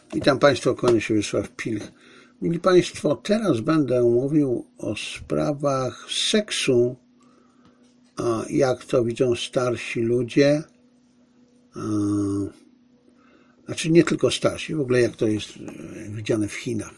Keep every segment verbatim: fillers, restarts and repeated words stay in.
Witam Państwa, kłania się Wiesław Pilch. Mili Państwo, teraz będę mówił o sprawach seksu, jak to widzą starsi ludzie, znaczy nie tylko starsi, w ogóle jak to jest widziane w Chinach.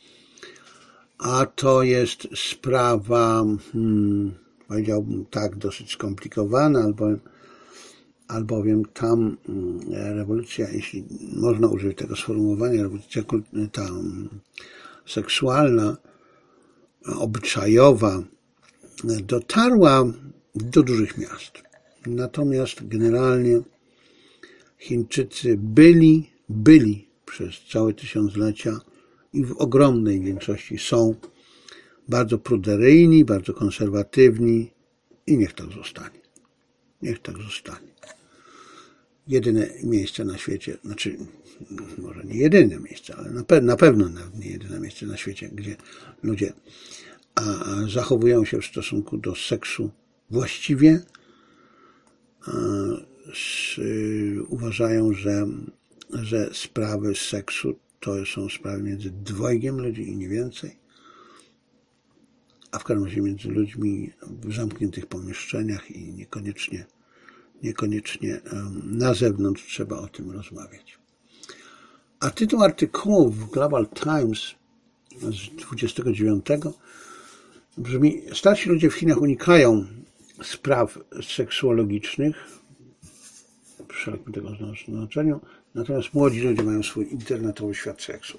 A to jest sprawa, hmm, powiedziałbym tak, dosyć skomplikowana, albowiem, albowiem tam rewolucja, jeśli można użyć tego sformułowania, rewolucja ta seksualna, obyczajowa dotarła do dużych miast. Natomiast generalnie Chińczycy byli, byli przez całe tysiąclecia i w ogromnej większości są bardzo pruderyjni, bardzo konserwatywni i niech tak zostanie. Niech tak zostanie. Jedyne miejsce na świecie, znaczy może nie jedyne miejsce, ale na, pe na pewno nie jedyne miejsce na świecie, gdzie ludzie a, a zachowują się w stosunku do seksu właściwie, a, s, y, uważają, że, że sprawy seksu to są sprawy między dwojgiem ludzi i nie więcej, a w każdym razie między ludźmi w zamkniętych pomieszczeniach i niekoniecznie Niekoniecznie na zewnątrz trzeba o tym rozmawiać. A tytuł artykułu w Global Times z dwudziestego dziewiątego brzmi: starsi ludzie w Chinach unikają spraw seksuologicznych, w szerokim tego znaczeniu, natomiast młodzi ludzie mają swój internetowy świat seksu.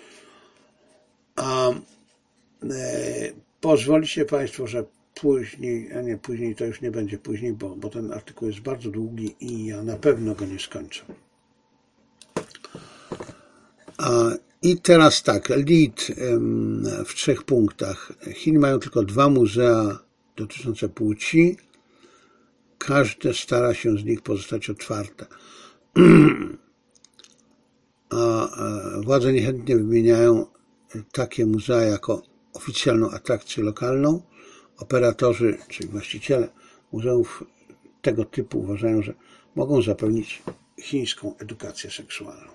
A e, pozwolicie Państwo, że później, a nie później, to już nie będzie później, bo, bo ten artykuł jest bardzo długi i ja na pewno go nie skończę. A, I teraz tak, lead w trzech punktach. Chiny mają tylko dwa muzea dotyczące płci. Każde stara się z nich pozostać otwarte. A władze niechętnie wymieniają takie muzea jako oficjalną atrakcję lokalną. Operatorzy, czyli właściciele muzeów tego typu uważają, że mogą zapewnić chińską edukację seksualną.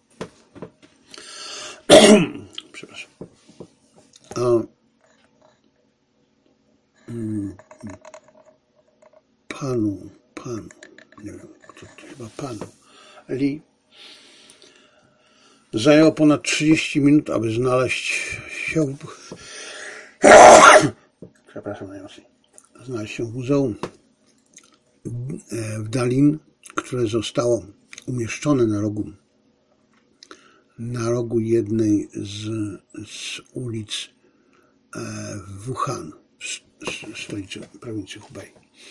Przepraszam. A, mm, panu, panu, nie wiem, kto to chyba panu Li zajęło ponad trzydzieści minut, aby znaleźć się Przepraszam najmocniej. Znaleźć się w muzeum w Dalin, które zostało umieszczone na rogu na rogu jednej z, z ulic w Wuhan, stolicy prowincji Hubei.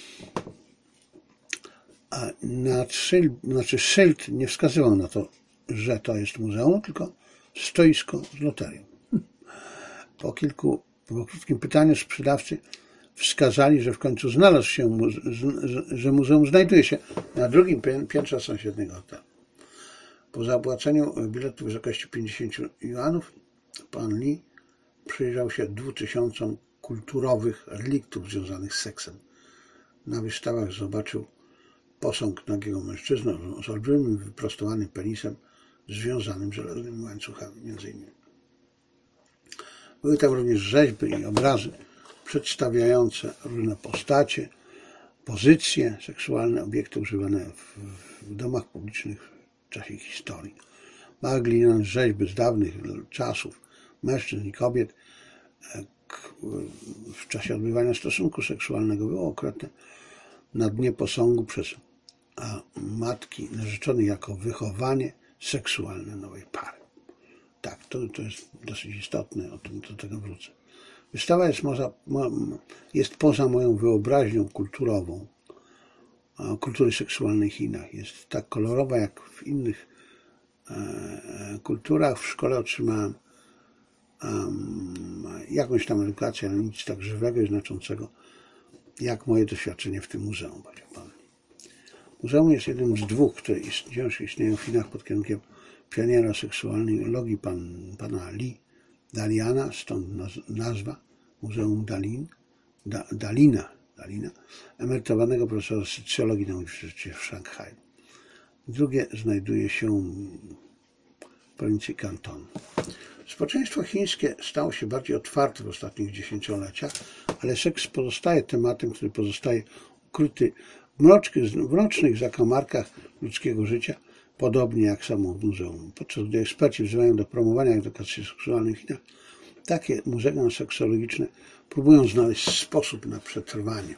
A na szyld, znaczy szyld nie wskazywał na to, że to jest muzeum, tylko stoisko z loterią. Po kilku Po krótkim pytaniu sprzedawcy wskazali, że w końcu znalazł się, że muzeum znajduje się na drugim piętrze sąsiedniego hotelu. Po zapłaceniu biletu w wysokości pięćdziesięciu juanów pan Li przyjrzał się dwutysiącom kulturowych reliktów związanych z seksem. Na wystawach zobaczył posąg nagiego mężczyzny z olbrzymim, wyprostowanym penisem związanym żelaznymi łańcuchami, między innymi. Były tam również rzeźby i obrazy przedstawiające różne postacie, pozycje seksualne, obiekty używane w, w domach publicznych w czasie historii. Małe gliniane rzeźby z dawnych czasów mężczyzn i kobiet w czasie odbywania stosunku seksualnego było okryte na dnie posągu przez matki narzeczonych jako wychowanie seksualne nowej pary. Tak, to, to jest dosyć istotne, o tym, do tego wrócę. Wystawa jest, moza, jest poza moją wyobraźnią kulturową, kultury seksualnej w Chinach. Jest tak kolorowa jak w innych e, kulturach. W szkole otrzymałem um, jakąś tam edukację, ale nic tak żywego i znaczącego, jak moje doświadczenie w tym muzeum. Muzeum jest jednym z dwóch, które wciąż istnieją w Chinach pod kierunkiem pioniera seksualnej logii pan, pana Li Daliana, stąd nazwa Muzeum Dalin, da, Dalina, Dalina, emerytowanego profesora socjologii na Uniwersytecie w Szanghaju. Drugie znajduje się prowincji Kantonu. Społeczeństwo chińskie stało się bardziej otwarte w ostatnich dziesięcioleciach, ale seks pozostaje tematem, który pozostaje ukryty w mrocznych zakamarkach ludzkiego życia, podobnie jak samo muzeum. Podczas gdy eksperci wzywają do promowania edukacji seksualnej w Chinach, takie muzea seksologiczne próbują znaleźć sposób na przetrwanie.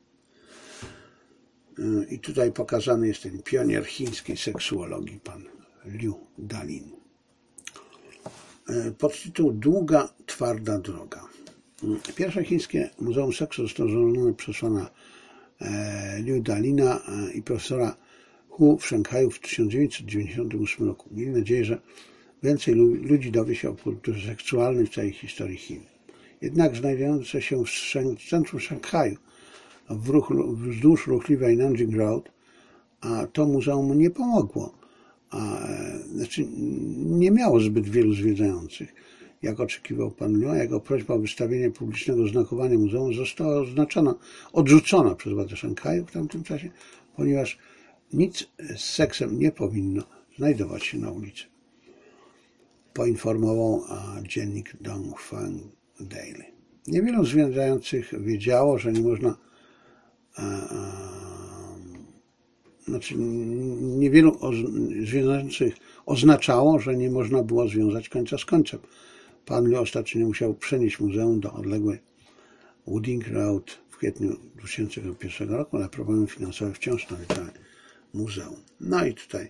I tutaj pokazany jest ten pionier chińskiej seksuologii, pan Liu Dalin. Podtytuł Długa, twarda droga. Pierwsze chińskie Muzeum Seksu zostało założone przez pana Liu Dalina i profesora Hu w Szanghaju w tysiąc dziewięćset dziewięćdziesiątym ósmym roku. Mieli nadzieję, że więcej ludzi dowie się o kulturze seksualnej w całej historii Chin. Jednak znajdujące się w centrum Szanghaju, w ruch, wzdłuż ruchliwej Nanjing Road, a to muzeum nie pomogło. A, znaczy nie miało zbyt wielu zwiedzających, jak oczekiwał pan Liu, a jego prośba o wystawienie publicznego znakowania muzeum została oznaczona, odrzucona przez władze Szanghaju w tamtym czasie, ponieważ nic z seksem nie powinno znajdować się na ulicy. Poinformował dziennik Dongfang Daily. Niewielu zwiedzających wiedziało, że nie można a, a, Znaczy, niewielu zwiedzających oznaczało, że nie można było związać końca z końcem. Pan Liu ostatecznie musiał przenieść muzeum do odległej Wooding Road w kwietniu dwa tysiące pierwszego roku, ale problemy finansowe wciąż nawiedzały muzeum. No i tutaj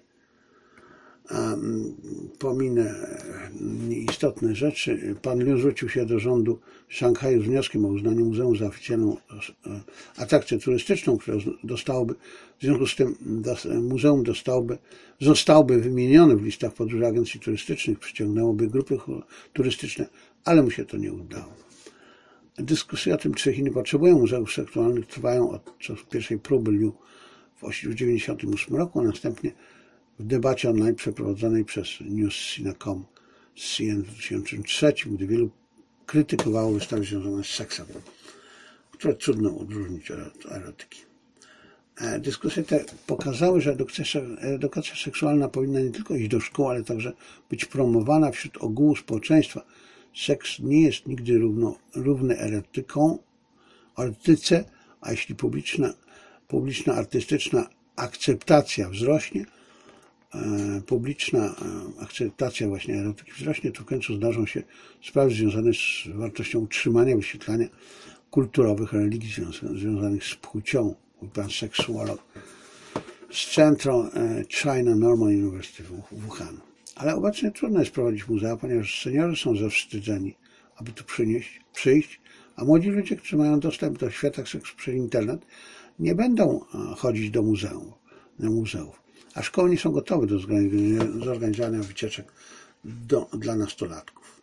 um, pominę nieistotne rzeczy. Pan Liu zwrócił się do rządu Szanghaju z wnioskiem o uznanie muzeum za oficjalną atrakcję turystyczną, która dostałoby, w związku z tym muzeum dostałoby, zostałoby wymienione w listach podróży agencji turystycznych, przyciągnęłoby grupy turystyczne, ale mu się to nie udało. Dyskusje o tym, czy Chiny potrzebują muzeów seksualnych, trwają od czasów pierwszej próby Liu w tysiąc dziewięćset dziewięćdziesiątym ósmym roku, a następnie w debacie online przeprowadzonej przez newssina kropka com z C N w dwa tysiące trzecim, gdy wielu krytykowało wystawy związane z seksem, które trudno odróżnić od erotyki. Dyskusje te pokazały, że edukacja, edukacja seksualna powinna nie tylko iść do szkół, ale także być promowana wśród ogółu społeczeństwa. Seks nie jest nigdy równo, równy erotyką, erotyce, a jeśli publiczna, publiczna artystyczna akceptacja wzrośnie, e, publiczna e, akceptacja właśnie erotyki wzrośnie, to w końcu zdarzą się sprawy związane z wartością utrzymania, wyświetlania kulturowych religii związanych z płcią. Mój pan seksuolog z Central China Normal University w Wuhan. Ale obecnie trudno jest prowadzić muzea, ponieważ seniorzy są zawstydzeni, aby tu przynieść, przyjść, a młodzi ludzie, którzy mają dostęp do świata seksu przez internet, nie będą chodzić do muzeum, do muzeów. A szkoły nie są gotowe do zorganizowania wycieczek do, dla nastolatków.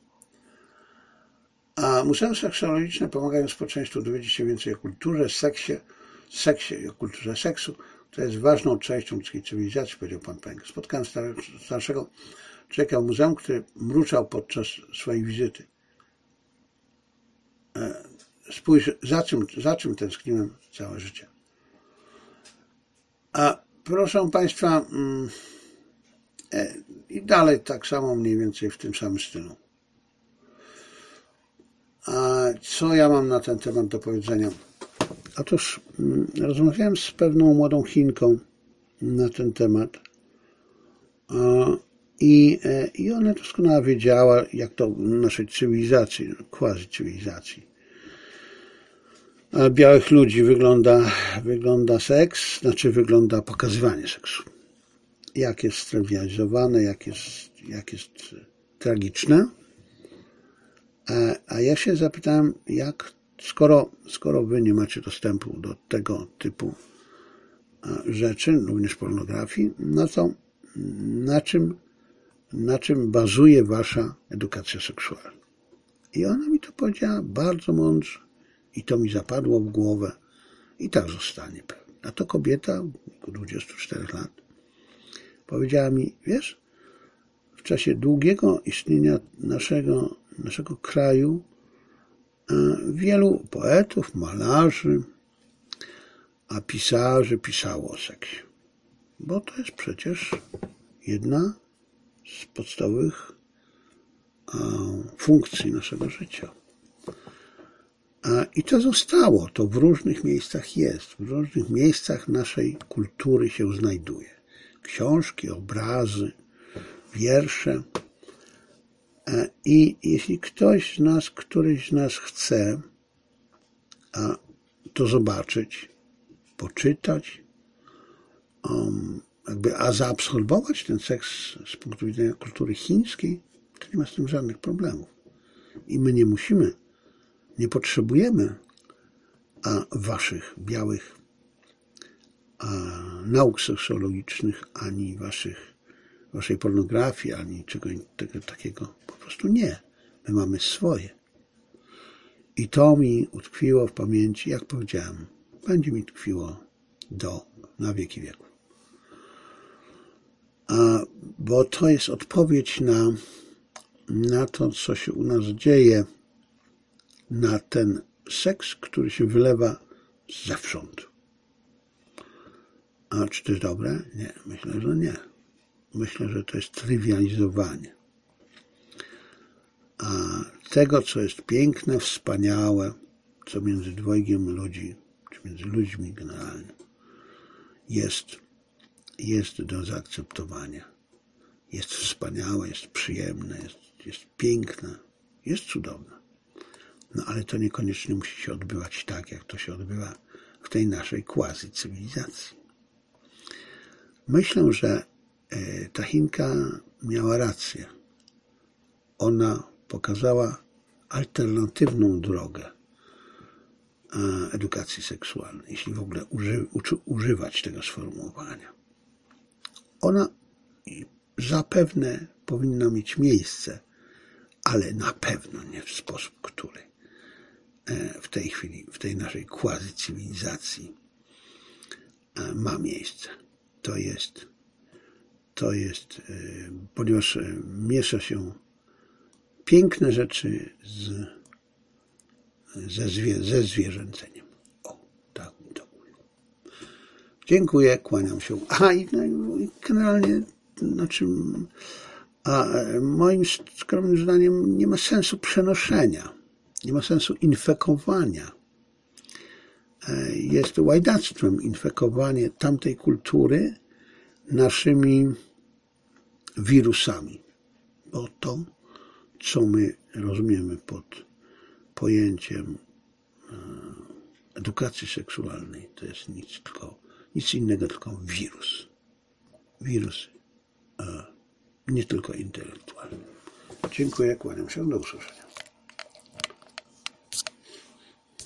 A muzea seksuologiczne pomagają społeczeństwu dowiedzieć się więcej o kulturze, seksie, seksie i o kulturze seksu, która jest ważną częścią ludzkiej cywilizacji, powiedział pan Peng. Spotkałem starszego człowieka w muzeum, który mruczał podczas swojej wizyty. Spójrz, za czym, za czym tęskniłem całe życie. A proszę państwa, i dalej tak samo mniej więcej w tym samym stylu. A co ja mam na ten temat do powiedzenia? Otóż rozmawiałem z pewną młodą Chinką na ten temat i, i ona doskonale wiedziała, jak to w naszej cywilizacji, quasi cywilizacji białych ludzi wygląda, wygląda seks, znaczy wygląda pokazywanie seksu. Jak jest strywializowane, jak jest, jak jest tragiczne. A, a ja się zapytałem, jak Skoro, skoro wy nie macie dostępu do tego typu rzeczy, również pornografii, no to na czym, na czym bazuje wasza edukacja seksualna? I ona mi to powiedziała bardzo mądrze i to mi zapadło w głowę i tak zostanie pewnie. A to kobieta w wieku dwudziestu czterech lat powiedziała mi, wiesz, w czasie długiego istnienia naszego, naszego kraju wielu poetów, malarzy, a pisarzy pisało o seksie. Bo to jest przecież jedna z podstawowych funkcji naszego życia. I to zostało, to w różnych miejscach jest, w różnych miejscach naszej kultury się znajduje. Książki, obrazy, wiersze. I jeśli ktoś z nas, któryś z nas chce to zobaczyć, poczytać, jakby, a zaabsorbować ten tekst z punktu widzenia kultury chińskiej, to nie ma z tym żadnych problemów. I my nie musimy, nie potrzebujemy a waszych białych a, nauk socjologicznych, ani waszych, waszej pornografii, ani czegoś tego, takiego. Po prostu nie. My mamy swoje. I to mi utkwiło w pamięci, jak powiedziałem, będzie mi tkwiło do, na wieki wieków. A, bo to jest odpowiedź na, na to, co się u nas dzieje, na ten seks, który się wylewa zewsząd. A czy to jest dobre? Nie, myślę, że nie. Myślę, że to jest trywializowanie. A tego, co jest piękne, wspaniałe, co między dwojgiem ludzi, czy między ludźmi generalnie, jest, jest do zaakceptowania. Jest wspaniałe, jest przyjemne, jest, jest piękne, jest cudowne. No ale to niekoniecznie musi się odbywać tak, jak to się odbywa w tej naszej quasi-cywilizacji. Myślę, że ta Chinka miała rację. Ona pokazała alternatywną drogę edukacji seksualnej, jeśli w ogóle uży, uczy, używać tego sformułowania. Ona zapewne powinna mieć miejsce, ale na pewno nie w sposób, który w tej chwili, w tej naszej quasi-cywilizacji ma miejsce. To jest, to jest, ponieważ miesza się piękne rzeczy z, ze, zwie, ze zwierzęceniem. O, tak mi to mówił. Dziękuję, kłaniam się. Aha, i, no, i generalnie, znaczy, a moim skromnym zdaniem nie ma sensu przenoszenia. Nie ma sensu infekowania. Jest łajdactwem infekowanie tamtej kultury naszymi wirusami. Bo to, co my rozumiemy pod pojęciem edukacji seksualnej, to jest nic, tylko, nic innego, tylko wirus. Wirus nie tylko intelektualny. Dziękuję, kłaniam się, do usłyszenia.